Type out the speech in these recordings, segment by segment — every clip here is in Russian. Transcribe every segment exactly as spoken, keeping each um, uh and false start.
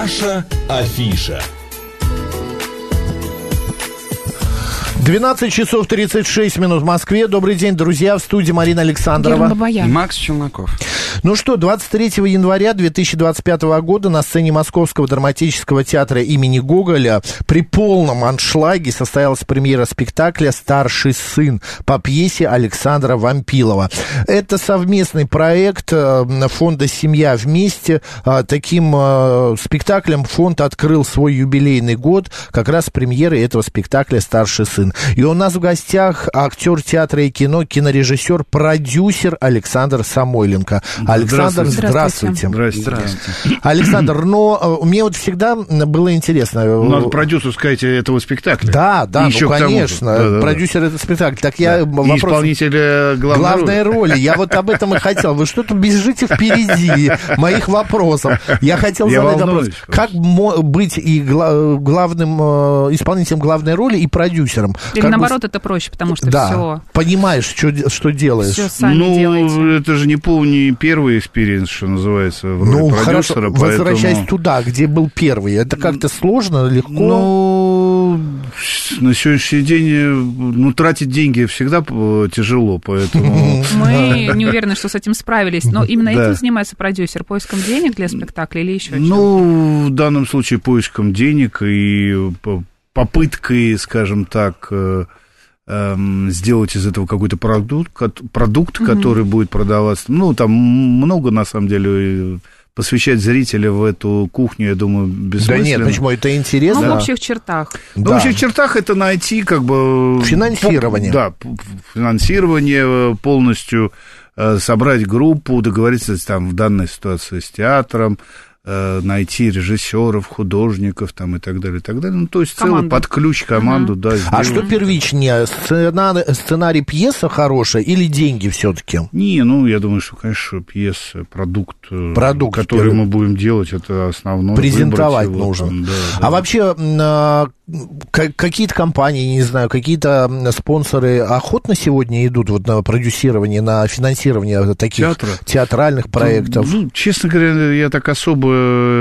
Наша афиша. двенадцать часов тридцать шесть минут в Москве. Добрый день, друзья. В студии Марина Александрова. Макс Челноков. Ну что, двадцать третьего января две тысячи двадцать пятого года на сцене Московского драматического театра имени Гоголя при полном аншлаге состоялась премьера спектакля «Старший сын» по пьесе Александра Вампилова. Это совместный проект фонда «Семья вместе». Таким спектаклем фонд открыл свой юбилейный год, как раз с премьерой этого спектакля «Старший сын». И у нас в гостях актер театра и кино, кинорежиссер, продюсер Александр Самойленко. Александр, здравствуйте. Здравствуйте. Здравствуйте. Александр, но мне вот всегда было интересно. Надо продюсер, сказать, этого спектакля. Да, да, еще ну конечно. Да, да, продюсер да. этого спектакля. Так я да. вопрос... Исполнитель главной, главной роли. роли. Я вот об этом и хотел. Вы что-то бежите впереди моих вопросов. Я хотел я задать волнуюсь, вопрос. Как быть и главным исполнителем главной роли, и продюсером? Или как наоборот, бы... это проще, потому что да, все... понимаешь, что, что делаешь. Все сами ну, делаете. Это же не, пол, не первый экспириенс, что называется, в роли ну, продюсера. Хорошо, поэтому... возвращаясь туда, где был первый, это как-то сложно, легко? Ну, на сегодняшний день, ну, тратить деньги всегда тяжело, поэтому... Мы не уверены, что с этим справились, но именно этим занимается продюсер, поиском денег для спектакля или еще чем-то? Ну, в данном случае поиском денег и попыткой, скажем так, сделать из этого какой-то продукт, продукт mm-hmm. который будет продаваться. Ну, там много, на самом деле, посвящать зрителя в эту кухню, я думаю, бессмысленно. Да нет, почему? Это интересно. Ну, в общих чертах. Ну, да. в общих чертах это найти, как бы... Финансирование. Да, финансирование, полностью собрать группу, договориться там в данной ситуации с театром, найти режиссеров, художников там, и так далее, и так далее. Ну, то есть целый под ключ команду, uh-huh. да. Сделать. А что первичнее, сценарий, сценарий пьеса хорошая или деньги все-таки? Не, ну, я думаю, что, конечно, пьеса, продукт, продукт который первый. мы будем делать, это основное. Презентовать нужно. Там, да, да. А вообще, какие-то компании, не знаю, какие-то спонсоры охотно сегодня идут вот на продюсирование, на финансирование таких Театра. театральных проектов? Ну, честно говоря, я так особо...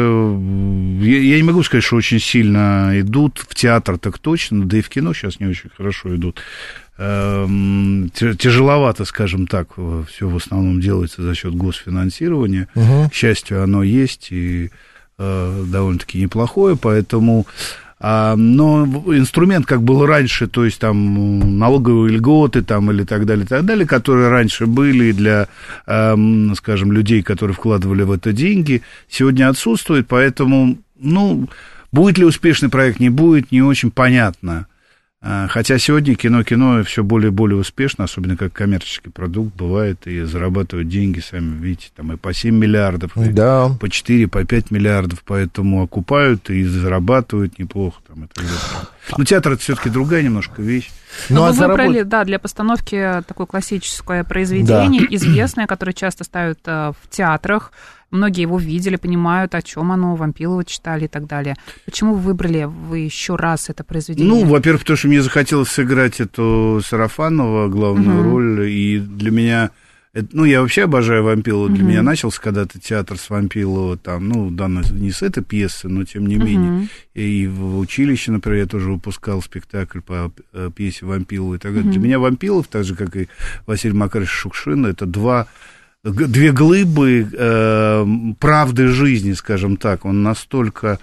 Я, я не могу сказать, что очень сильно идут. В театр так точно, да и в кино сейчас не очень хорошо идут. Тяжеловато, скажем так, все в основном делается за счет госфинансирования. Угу. К счастью, оно есть, и э, довольно-таки неплохое, поэтому... Но инструмент, как был раньше, то есть там налоговые льготы там, или так далее, так далее, которые раньше были для, скажем, людей, которые вкладывали в это деньги, сегодня отсутствует, поэтому, ну, будет ли успешный проект, не будет, не очень понятно. Хотя сегодня кино-кино все более и более успешно, особенно как коммерческий продукт бывает, и зарабатывают деньги, сами видите, там и по семь миллиардов, да. и по четыре, по пять миллиардов, поэтому окупают и зарабатывают неплохо. Там, и так далее. Но театр — это все-таки другая немножко вещь. Но ну, вы а выбрали, заработ... да, для постановки такое классическое произведение, да. известное, которое часто ставят в театрах. Многие его видели, понимают, о чем оно, Вампилова читали и так далее. Почему вы выбрали вы еще раз это произведение? Ну, во-первых, потому что мне захотелось сыграть эту Сарафанова главную uh-huh. роль, и для меня... Это, ну, я вообще обожаю Вампилова. Для uh-huh. меня начался когда-то театр с Вампилова, там, ну, данный, не с этой пьесы, но тем не uh-huh. менее. И в училище, например, я тоже выпускал спектакль по пьесе Вампилова и так далее. Uh-huh. Для меня Вампилов, так же, как и Василий Макарович Шукшин, это два... Две глыбы э, правды жизни, скажем так. Он настолько,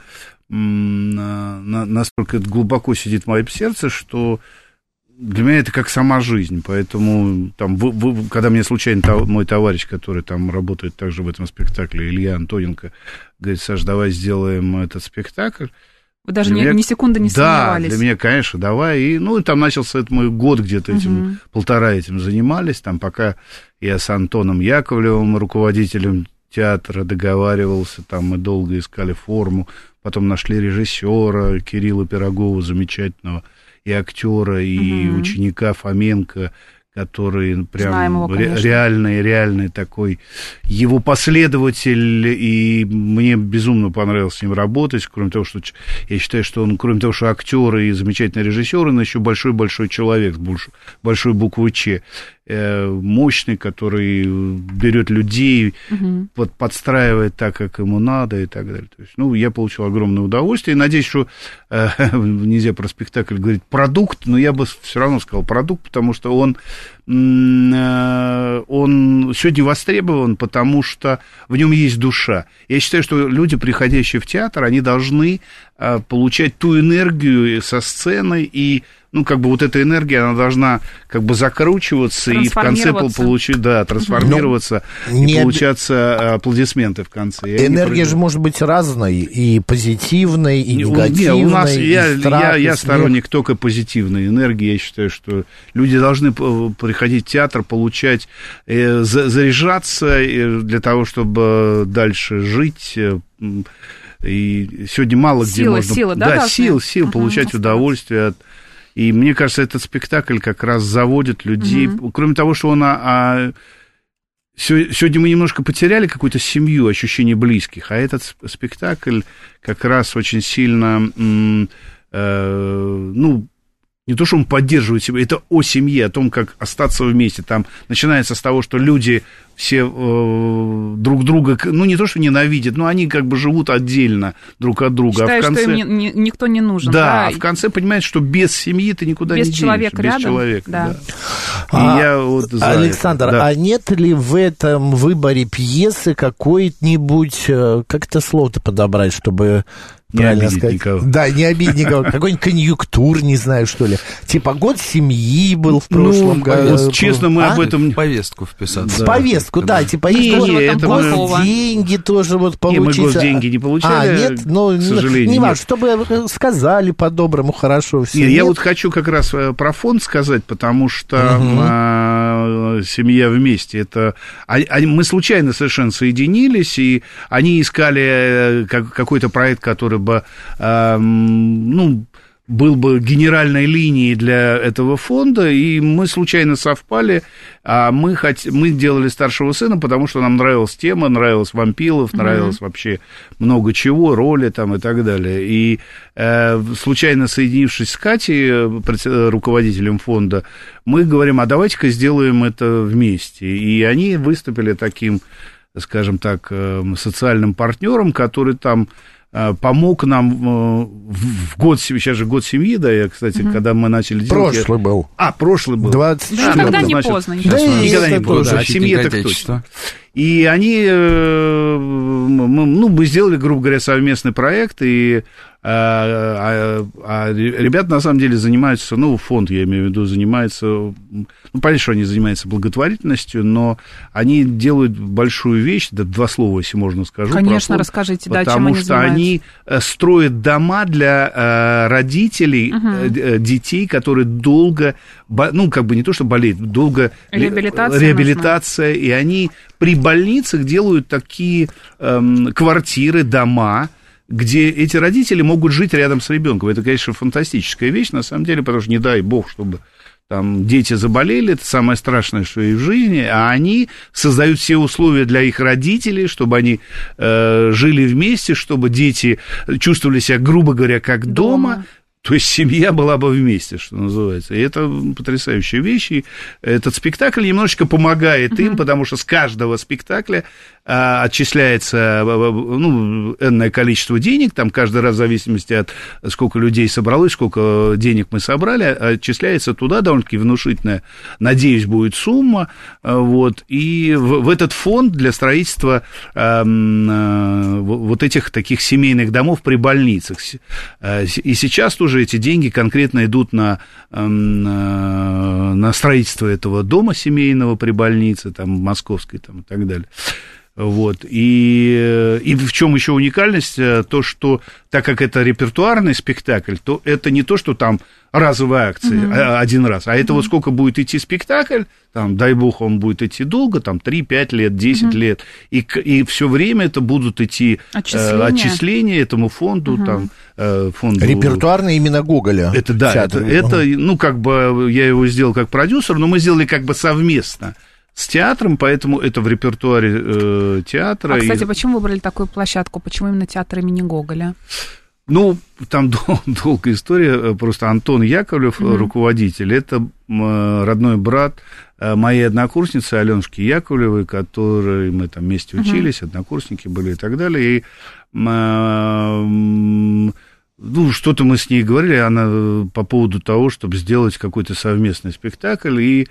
м, на, настолько глубоко сидит в моем сердце, что для меня это как сама жизнь. Поэтому, там, вы, вы, когда мне случайно та, мой товарищ, который там работает также в этом спектакле, Илья Антоненко, говорит: Саш, давай сделаем этот спектакль. Вы даже ни, меня... ни секунды не сомневались. Да, для меня, конечно, давай. И, ну, и там начался этот мой год где-то этим, uh-huh. полтора этим занимались, там, пока я с Антоном Яковлевым, руководителем театра, договаривался, там мы долго искали форму, потом нашли режиссера Кирилла Пирогова, замечательного, и актера, и uh-huh. ученика Фоменко, который прям его, ре- реальный, реальный такой его последователь, и мне безумно понравилось с ним работать, кроме того, что я считаю, что он, кроме того, что актер и замечательный режиссер, он еще большой-большой человек с большой буквы «Ч». мощный, который берет людей, угу. под, подстраивает так, как ему надо и так далее. То есть, ну, я получил огромное удовольствие. И надеюсь, что э, нельзя про спектакль говорить продукт, но я бы все равно сказал продукт, потому что он, э, он сегодня востребован, потому что в нем есть душа. Я считаю, что люди, приходящие в театр, они должны э, получать ту энергию со сцены, и ну, как бы вот эта энергия, она должна как бы закручиваться и в конце получить, да, трансформироваться, ну, и получаться аплодисменты в конце. И энергия же может быть разной, и позитивной, и негативной, не, у нас, и я, страх, я, и я смех. сторонник только позитивной энергии. Я считаю, что люди должны приходить в театр, получать, заряжаться для того, чтобы дальше жить. И сегодня мало сила, где можно... Сила, да, да, сил, сил, uh-huh, получать оставаться. Удовольствие от... И мне кажется, этот спектакль как раз заводит людей. Uh-huh. Кроме того, что он... А, а, сегодня мы немножко потеряли какую-то семью, ощущение близких, а этот спектакль как раз очень сильно... М, э, ну, не то, что он поддерживает себя, это о семье, о том, как остаться вместе. Там начинается с того, что люди все э, друг друга, ну, не то, что ненавидят, но они как бы живут отдельно друг от друга. Считаю, а в конце... что им ни, никто не нужен. Да, да, а в конце понимаешь, что без семьи ты никуда без не человека денешься. Рядом, без человека да. да. А, И я вот за Александр, это, да. а нет ли в этом выборе пьесы какой-нибудь, как это слово-то подобрать, чтобы... Не обидеть сказать. Никого. Да, не обидеть никого. Какой-нибудь конъюнктур, не знаю, что ли. Типа год семьи был в прошлом ну, году. Вот, честно, мы а? об этом... В повестку вписаться. В повестку, да. Типа, не, тоже не, вот там госденьги мы... тоже вот получить. Не, мы госденьги не получали, а, нет? Ну, к сожалению. Не важно, чтобы сказали по-доброму, хорошо все. Не, нет? Я вот хочу как раз про фонд сказать, потому что угу. а, семья вместе, это... А, а, мы случайно совершенно соединились, и они искали как, какой-то проект, который бы... А, ну, был бы генеральной линией для этого фонда, и мы случайно совпали, а мы, хот... мы делали «Старшего сына», потому что нам нравилась тема, нравилось Вампилов, mm-hmm. нравилось вообще много чего, роли там и так далее. И э, случайно соединившись с Катей, руководителем фонда, мы говорим, а давайте-ка сделаем это вместе. И они выступили таким, скажем так, социальным партнером, который там помог нам в год семьи, сейчас же год семьи, да, я, кстати, угу. когда мы начали делать... Прошлый я... был. А, прошлый был. двадцать четвёртый. Да, никогда не значит, поздно. Да, никогда не поздно, а семье так точно. И они, мы, ну, мы сделали, грубо говоря, совместный проект, и а, а, а ребята, на самом деле, занимаются, ну, фонд, я имею в виду, занимается, ну, понятно, что они занимаются благотворительностью, но они делают большую вещь, да, два слова, если можно, скажу. Конечно, фонд, расскажите, да, чем они занимаются. Потому что они строят дома для э, родителей, угу. э, детей, которые долго, ну, как бы не то, что болеют, долго... Реабилитация. Реабилитация, и они при больницах делают такие эм, квартиры, дома, где эти родители могут жить рядом с ребенком. Это, конечно, фантастическая вещь, на самом деле, потому что не дай бог, чтобы там дети заболели, это самое страшное, что и в жизни, а они создают все условия для их родителей, чтобы они э, жили вместе, чтобы дети чувствовали себя, грубо говоря, как дома. дома. То есть семья была бы вместе, что называется. И это потрясающая вещь. И этот спектакль немножечко помогает uh-huh. им, потому что с каждого спектакля а, отчисляется, ну, энное количество денег, там каждый раз в зависимости от сколько людей собралось, сколько денег мы собрали, отчисляется туда довольно-таки внушительная, надеюсь, будет сумма. Вот. И в, в этот фонд для строительства а, а, вот этих таких семейных домов при больницах. И сейчас тоже эти деньги конкретно идут на, на, на строительство этого дома семейного при больнице, там, московской, там, и так далее. Вот. И, и в чем еще уникальность? То, что так как это репертуарный спектакль, то это не то, что там разовые акции mm-hmm. один раз, а это mm-hmm. вот сколько будет идти спектакль, там, дай бог, он будет идти долго, там, три-пять лет, десять mm-hmm. лет, и, и все время это будут идти отчисления, э, отчисления этому фонду, mm-hmm. там, э, фонду... Репертуарный именно Гоголя. Это, да, это, mm-hmm. это, ну, как бы, я его сделал как продюсер, но мы сделали как бы совместно с театром, поэтому это в репертуаре э, театра. А, кстати, и... почему выбрали такую площадку? Почему именно театр имени Гоголя? Ну, там дол- долгая история. Просто Антон Яковлев, mm-hmm. руководитель, это родной брат моей однокурсницы Аленушки Яковлевой, которой мы там вместе учились, mm-hmm. однокурсники были и так далее. И ну, что-то мы с ней говорили, она по поводу того, чтобы сделать какой-то совместный спектакль, и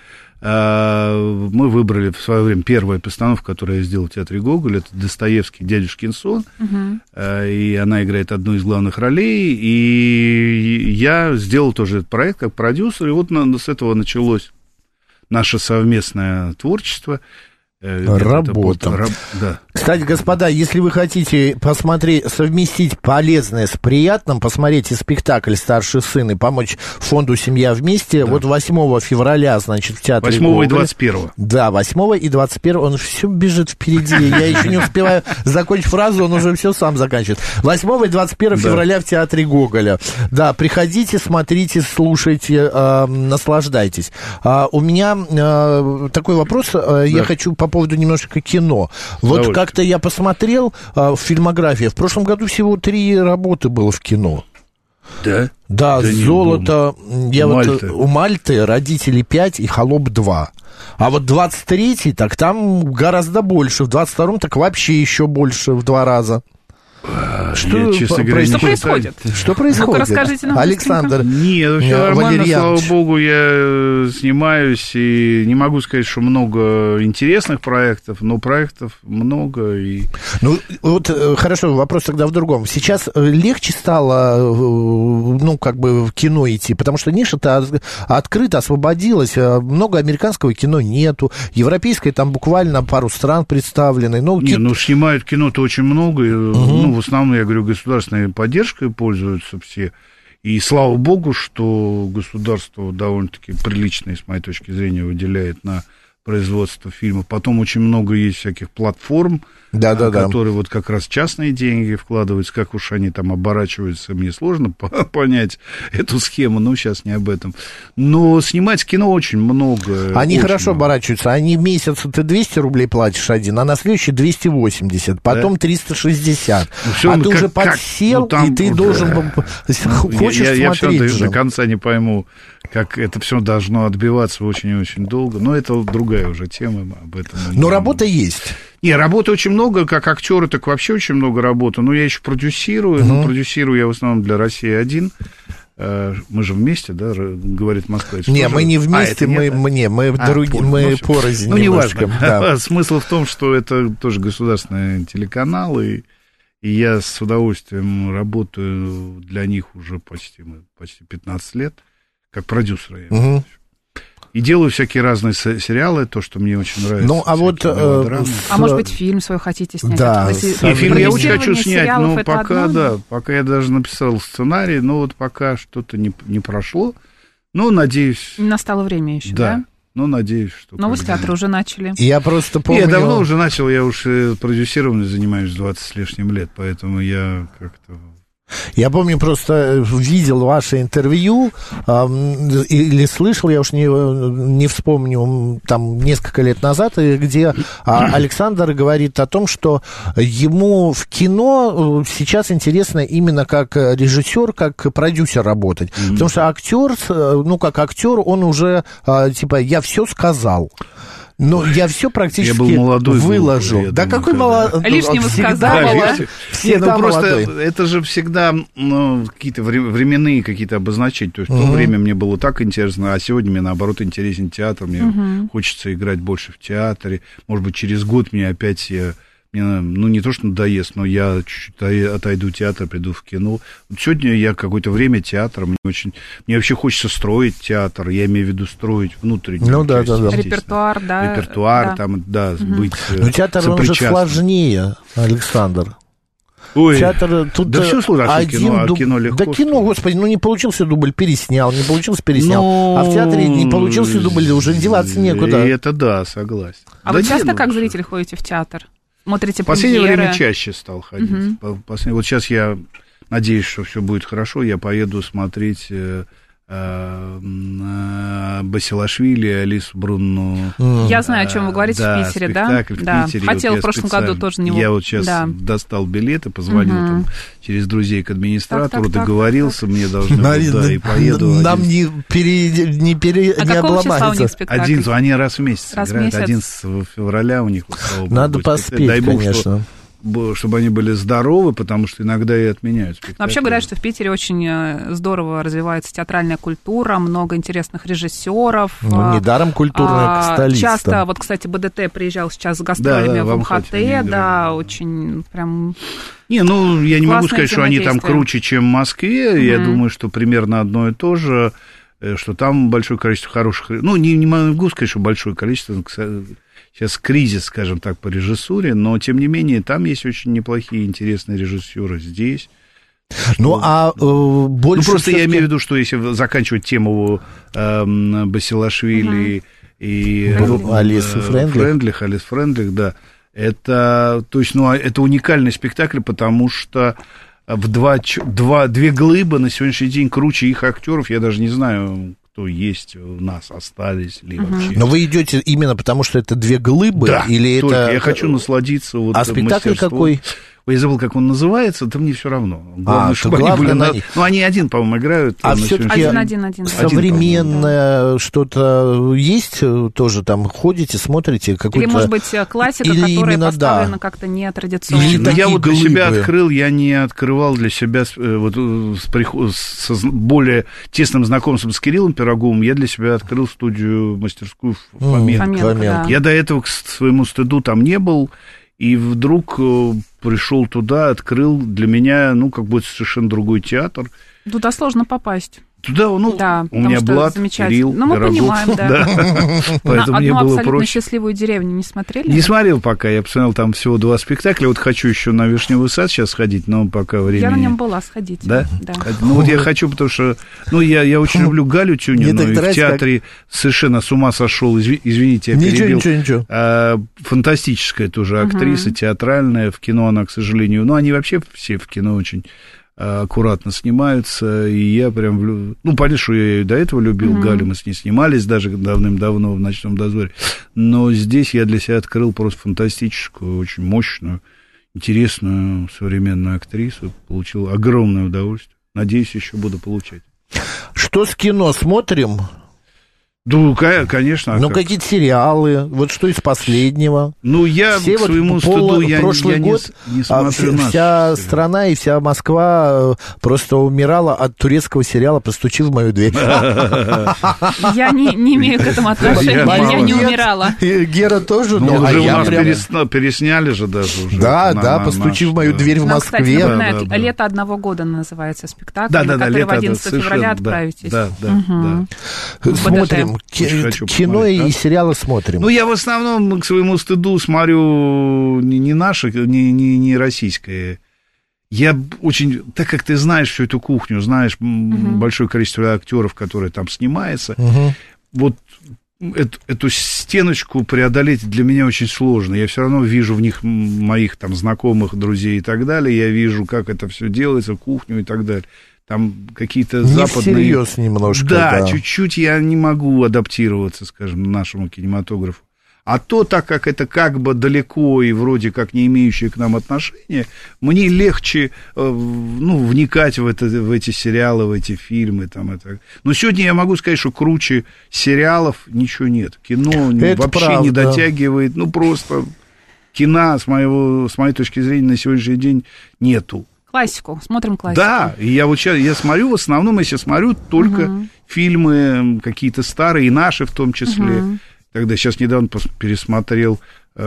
э, мы выбрали в свое время первую постановку, которую я сделал в театре Гоголь, это Достоевский «Дядюшкин сон», uh-huh. э, и она играет одну из главных ролей, и я сделал тоже этот проект как продюсер, и вот на, с этого началось наше совместное творчество. Работа. Раб... Да. Кстати, господа, если вы хотите посмотреть, совместить полезное с приятным, посмотрите спектакль «Старший сын» и помочь фонду «Семья вместе», да. Вот восьмого февраля, значит, в театре восьмого Гоголя. И двадцать первого. Да, восьмого и двадцать первого. Он все бежит впереди. Я еще не успеваю закончить фразу, он уже все сам заканчивает. восьмого и двадцать первого февраля в театре Гоголя. Да, приходите, смотрите, слушайте, наслаждайтесь. У меня такой вопрос, я хочу по поводу немножко кино. Вот как-то я посмотрел а, в фильмографии. В прошлом году всего три работы было в кино. Да? Да, да «Золото». Я у, вот, Мальты. у Мальты «Родители пять» и «Холоп два». А вот двадцать третий, так там гораздо больше. В двадцать втором так вообще еще больше, в два раза. Что, я, честно говоря, что происходит? Что происходит? Ну-ка, расскажите нам. Александр. Нет, все нормально, слава богу, я снимаюсь, и не могу сказать, что много интересных проектов, но проектов много. И... Ну, вот, хорошо, вопрос тогда в другом. Сейчас легче стало, ну, как бы в кино идти, потому что ниша-то открыта, освободилась, много американского кино нету, европейское там буквально пару стран представлены. Ну, не, ки... ну, снимают кино-то очень много, и, угу. ну, в основном, я говорю, государственной поддержкой пользуются все. И слава богу, что государство довольно-таки приличное, с моей точки зрения, выделяет на производство фильмов. Потом очень много есть всяких платформ, да, да, которые да. вот как раз частные деньги вкладываются. Как уж они там оборачиваются, мне сложно понять эту схему, но сейчас не об этом. Но снимать кино очень много. Они очень хорошо много. оборачиваются. Они в месяц ты двести рублей платишь один, а на следующий двести восемьдесят, потом да? триста шестьдесят. Ну, все, а ну, ты как, уже подсел, ну, там, и ты должен... Да. Хочешь я, я, смотреть я же. до, до конца не пойму, как это все должно отбиваться очень и очень долго. Но это другая уже тема. Об этом Но работа есть. Не, работы очень много, как актеры, так вообще очень много работы. Но я еще продюсирую, uh-huh. но продюсирую я в основном для России один. Мы же вместе, да, говорит Москва. Не, мы не вместе, а, мы, мы, не, мы, а, друг, мы ну, порознь. Ну, неважно. Да. Смысл в том, что это тоже государственный телеканал, и, и я с удовольствием работаю для них уже почти, почти пятнадцать лет, как продюсер. Я uh-huh. И делаю всякие разные сериалы, то, что мне очень нравится. Ну, а вот... Э, с... А может быть, фильм свой хотите снять? Да. И фильм я очень хочу снять, но пока, одно? да, пока я даже написал сценарий, но вот пока что-то не, не прошло. Ну, надеюсь... Настало время еще, да? Да. Ну, надеюсь, что... Но вы с театра уже начали. Я просто помню... Я давно уже начал, я уж продюсированием занимаюсь двадцать с лишним лет, поэтому я как-то... Я помню, просто видел ваше интервью, э, или слышал, я уж не, не вспомню, там, несколько лет назад, где Александр говорит о том, что ему в кино сейчас интересно именно как режиссер, как продюсер работать. Mm-hmm. Потому что актер, ну, как актер, он уже, типа, я все сказал. Но я все практически я был молодой, выложил. Был, да думаю, какой молодой? Лишнего сказала. Все, ну, просто это же всегда ну, какие-то временные какие-то обозначения. То есть uh-huh. в то время мне было так интересно, а сегодня мне, наоборот, интересен театр. Мне uh-huh. хочется играть больше в театре. Может быть, через год мне опять... Я, мне, ну, не то, что надоест, но я чуть-чуть отойду в театр, приду в кино. Вот сегодня я какое-то время театр, мне очень... Мне вообще хочется строить театр, я имею в виду строить внутренний. Ну, да, да, да. Репертуар, да. Репертуар, да. там, да, угу. быть Но театр, он же сложнее, Александр. Ой, театр, тут да все сложно, а кино, дуб... а кино легко. Да кино, господи, ну не получился дубль, переснял, не получился, переснял. Но... А в театре не получился дубль, уже деваться некуда. И это да, согласен. А да вы часто ну, как зритель ходите в театр? Смотрите в последнее премьеры. время чаще стал ходить. Uh-huh. Послед... Вот сейчас я надеюсь, что все будет хорошо. Я поеду смотреть э, Басилашвили, Алису Брунну. Я знаю, о чем вы говорите, да, в Питере, да? В да. Питере. Хотела вот в прошлом году тоже не Я вот сейчас да. достал билеты, позвонил угу. там через друзей к администратору, так, так, договорился, так, так. мне должны быть, да, и поеду. Нам не, пере, не, пере, а не обломается. Один, они раз в месяц раз играют, месяц. одиннадцатого февраля у них. Вот, надо будет. поспеть, Дай бог, конечно. Что, чтобы они были здоровы, потому что иногда и отменяют спектакли. Вообще говорят, что в Питере очень здорово развивается театральная культура, много интересных режиссеров. Ну, недаром культурная а, столица. Часто, вот, кстати, БДТ приезжал сейчас с гастролями да, да, в МХТ, да, очень прям... Не, ну, я не могу сказать, что они там круче, чем в Москве, mm-hmm. я думаю, что примерно одно и то же, что там большое количество хороших... Ну, не, не могу сказать, что большое количество... Сейчас кризис, скажем так, по режиссуре, но, тем не менее, там есть очень неплохие, интересные режиссеры здесь. Ну, что... а э, больше... Ну, просто я имею в виду, что если заканчивать тему э, Басилашвили uh-huh. и... Ну, Алисы Френдлих. Френдлих, Алис Френдлих, да. Это, то есть, ну, это уникальный спектакль, потому что в два, два, две глыбы на сегодняшний день круче их актеров, я даже не знаю... есть у нас, остались ли uh-huh. вообще. Но вы идете именно потому, что это две глыбы? Да, или только это... я хочу насладиться вот а спектакль какой? Я забыл, как он называется, это мне все равно. Главное, а, чтобы главное они были на... на... Ну, они один, по-моему, играют. А все-таки один-один-один, да. современное один, что-то есть тоже там? Ходите, смотрите? Или, может быть, классика, или которая именно, поставлена да. как-то нетрадиционно. Или ну, я вот для глыбы. себя открыл, я не открывал для себя вот, с, приход... с более тесным знакомством с Кириллом Пироговым, я для себя открыл студию, мастерскую Фоменко. Фоменко, Фоменко. Да. Я до этого, к своему стыду, там не был. И вдруг пришел туда, открыл для меня, ну, как будто совершенно другой театр. Туда сложно попасть. Туда, ну, да, у меня Блад, Кирилл, ну, мы Пирогов, понимаем, да. да. Поэтому одну мне было абсолютно проще. счастливую деревню не смотрели? Не смотрел пока, я посмотрел там всего два спектакля. Вот хочу еще на Вишневый сад сейчас сходить, но пока времени. Я на нем была, сходите. Да? Да. Ну, вот я хочу, потому что, ну, я, я очень люблю Галю Тюнину, и в театре как... совершенно с ума сошел, извините, я ничего, перебил. Ничего, ничего, а, фантастическая тоже актриса, uh-huh. театральная, в кино она, к сожалению, ну, они вообще все в кино очень... аккуратно снимаются, и я прям... Ну, понятно, что я ее до этого любил, mm-hmm. Галю, мы с ней снимались даже давным-давно в «Ночном дозоре», но здесь я для себя открыл просто фантастическую, очень мощную, интересную современную актрису, получил огромное удовольствие. Надеюсь, еще буду получать. Что с кино смотрим? Ну, конечно. Ну, как? какие-то сериалы, вот что из последнего. Ну, я все к своему вот стыду, пол, я, прошлый я год, не, не смотрю вся, наши вся сериалы. страна и вся Москва просто умирала от турецкого сериала «Постучи в мою дверь». Я не имею к этому отношения, я не умирала. Гера тоже, но уже у нас пересняли же даже уже. Да, да, «Постучи в мою дверь» в Москве. Кстати, «Лето одного года» называется спектакль, на который в одиннадцатого февраля отправитесь. Да, да, да. Смотрим. Кино и да? сериалы смотрим. Ну, я в основном к своему стыду смотрю не, не наше, не, не, не российское. Я очень, так как ты знаешь всю эту кухню, знаешь uh-huh. большое количество актеров, которые там снимаются, uh-huh. вот эту, эту стеночку преодолеть для меня очень сложно. Я все равно вижу в них моих там знакомых, друзей и так далее. Я вижу, как это все делается, кухню и так далее. Там какие-то не западные... всерьез немножко, да, да, чуть-чуть я не могу адаптироваться, скажем, нашему кинематографу. А то, так как это как бы далеко и вроде как не имеющее к нам отношения, мне легче, ну, вникать в, это, в эти сериалы, в эти фильмы. Там, это. Но сегодня я могу сказать, что круче сериалов ничего нет. Кино это вообще правда. Не дотягивает, ну, просто кино, с, моего, с моей точки зрения, на сегодняшний день нету. Классику, смотрим классику. Да, и я вот сейчас, я смотрю, в основном, если смотрю только uh-huh. фильмы какие-то старые, и наши в том числе. Uh-huh. Тогда сейчас недавно пересмотрел,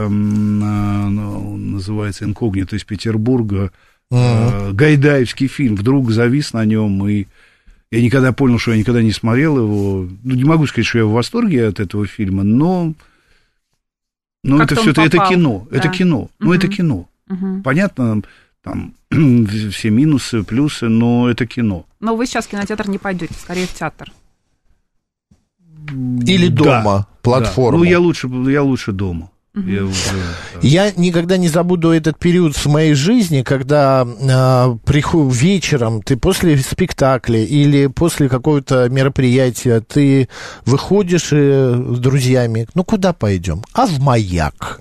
эм, называется «Инкогнито из Петербурга», uh-huh. э, гайдаевский фильм, вдруг завис на нем, и я никогда понял, что я никогда не смотрел его. Ну, не могу сказать, что я в восторге от этого фильма, но, но это все, это кино, да. это кино, ну, uh-huh. это кино. Uh-huh. Понятно, там все минусы, плюсы, но это кино. Но вы сейчас в кинотеатр не пойдете, скорее в театр. Или дома, да, платформу. Да. Ну, я лучше, я лучше дома. Угу. Я, уже, да. Я никогда не забуду этот период в моей жизни, когда э, приход, вечером ты после спектакля или после какого-то мероприятия ты выходишь и, с друзьями, ну куда пойдем? А в Маяк.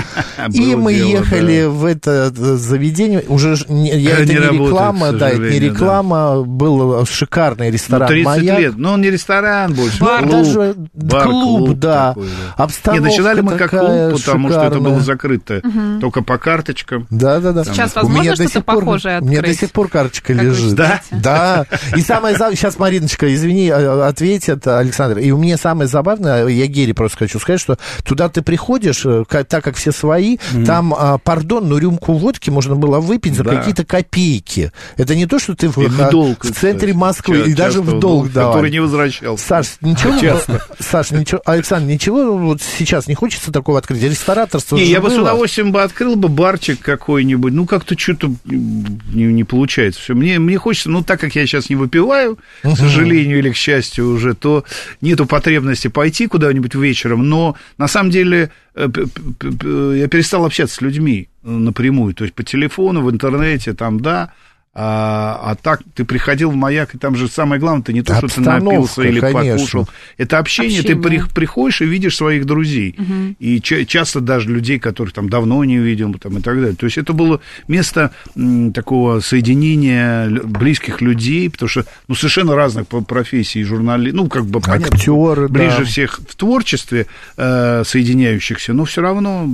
И мы ехали в это заведение, уже это не реклама, да, это не реклама, был шикарный ресторан Маяк. Лет, но он не ресторан больше, бар, даже бар, клуб, клуб да. Такой, да. Обстановка. Не, начинали мы как клуб, потому шикарная. Что это было закрыто угу. только по карточкам. Да, да, да. Сейчас там, возможно что-то похожее открыть? У меня до сих пор карточка лежит. Да? Да. И самое забавное, сейчас, Мариночка, извини, ответит Александр. И у меня самое забавное, я Гере просто хочу сказать, что туда ты приходишь, так как все свои, mm. там, пардон, но рюмку водки можно было выпить за да. какие-то копейки. Это не то, что ты в, в, долг, в центре кстати. Москвы, Ча- и даже в долг давал. Который не возвращался. Саш, ничего, Саш, ничего, Александр, ничего вот сейчас не хочется такого открыть? Рестораторство не, я бы было. С удовольствием бы открыл бы барчик какой-нибудь, ну, как-то что-то не, не получается. Все. Мне, мне хочется, ну, так как я сейчас не выпиваю, uh-huh. к сожалению или к счастью уже, то нету потребности пойти куда-нибудь вечером, но на самом деле я перестал общаться с людьми напрямую, то есть по телефону, в интернете, там, да. А, а так ты приходил в Маяк, и там же самое главное, ты не то, что ты напился или конечно. покушал. Это общение, общение. Ты при, приходишь и видишь своих друзей. Угу. И ч- часто даже людей, которых там давно не видел, там, и так далее. То есть это было место м, такого соединения близких людей, потому что ну, совершенно разных профессий, журналистов, ну, как бы, понятно, актеры, ближе да. всех в творчестве э, соединяющихся, но все равно...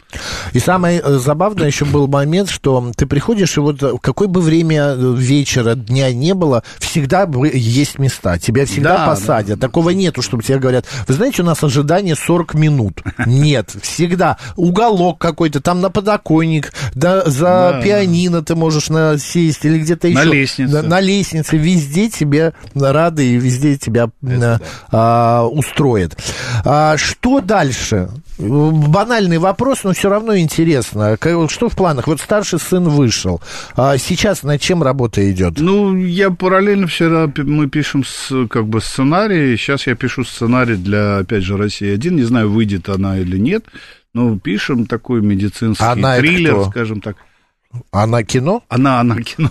И самое забавное еще был момент, что ты приходишь, и вот какое бы время вечера, дня не было, всегда есть места, тебя всегда да, посадят. Да. Такого нету, чтобы тебе говорят, вы знаете, у нас ожидание сорок минут. Нет, всегда уголок какой-то, там на подоконник, да, за да, пианино да. ты можешь сесть или где-то еще. На лестнице. На, на лестнице, везде тебе рады и везде тебя Это, а, да. устроят. А, что дальше? Банальный вопрос, но все равно интересно. Что в планах? Вот старший сын вышел. А сейчас над чем работа идет? Ну, я параллельно вчера мы пишем с, как бы сценарий. Сейчас я пишу сценарий для, опять же, «Россия один». Не знаю, выйдет она или нет. Но пишем такой медицинский она триллер, скажем так. Она кино? Она, она кино.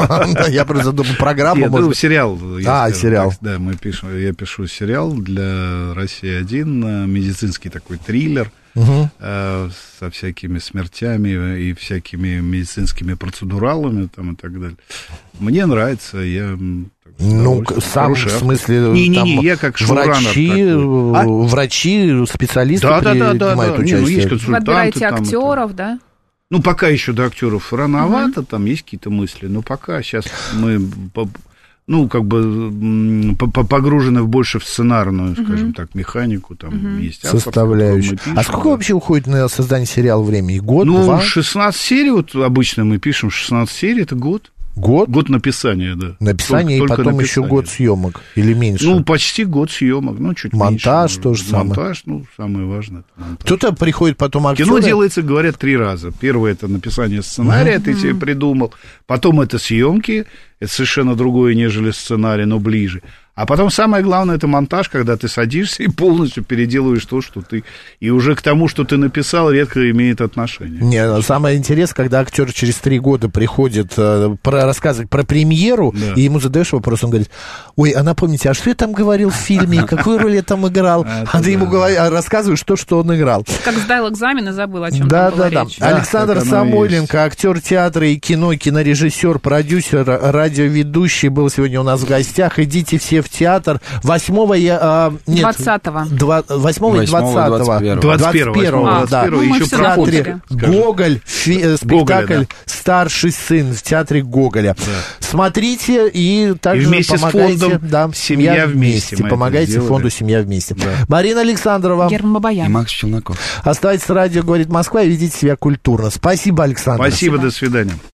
Я просто думаю, программа. Нет, сериал. А, сериал. Да, мы пишем, я пишу сериал для «Россия один», медицинский такой триллер. Угу. э, со всякими смертями и всякими медицинскими процедуралами там, и так далее. Мне нравится, я... Ну, сам, в смысле, не, не, не, я как врачи, а? врачи, специалисты да, да, да, принимают да, участие. Не, ну, есть консультанты. Вы отбираете там, актеров, да? Ну, пока еще до актеров рановато, угу. там есть какие-то мысли, но пока сейчас мы... Ну, как бы погружены больше в сценарную, uh-huh. скажем так, механику, там uh-huh. есть автор, составляющую. Пишем, а сколько да. вообще уходит на создание сериала времени? Год, ну, два? шестнадцать серий, вот обычно мы пишем шестнадцать серий, это год. Год? Год написания, да. Написание только, и потом написание. Еще год съемок или меньше? Ну, почти год съемок, ну, чуть монтаж меньше. То же самое. Монтаж, ну, самое важное. Кто-то приходит потом актеры. Кино делается, говорят, три раза. Первое — это написание сценария, mm-hmm. ты себе придумал. Потом это съемки, это совершенно другое, нежели сценарий, но ближе. А потом самое главное — это монтаж, когда ты садишься и полностью переделываешь то, что ты... И уже к тому, что ты написал, редко имеет отношение. Не, самое интересное, когда актер через три года приходит э, про, рассказывать про премьеру, да. и ему задаешь вопрос, он говорит, ой, а напомните, а что я там говорил в фильме, какую роль я там играл? А ты ему рассказываешь то, что он играл. Как сдал экзамен и забыл, о чем там была речь. Александр Самойленко, актер театра и кино, кинорежиссер, продюсер, радиоведущий, был сегодня у нас в гостях. Идите все в театр. восьмого я... А, нет, двадцатого. восьмого и двадцатого. двадцать первого. Да. Ну, еще в театре Гоголь, фи, спектакль Гоголя, да. «Старший сын» в театре Гоголя. Да. Смотрите и также и вместе помогайте. С фондом да, «Семья вместе». вместе. Помогайте фонду «Семья вместе». Да. Марина Александрова. Герман Бабаян. И Макс Челноков. Оставайтесь с радио «Говорит Москва» и ведите себя культурно. Спасибо, Александр. Спасибо, Спасибо. До свидания.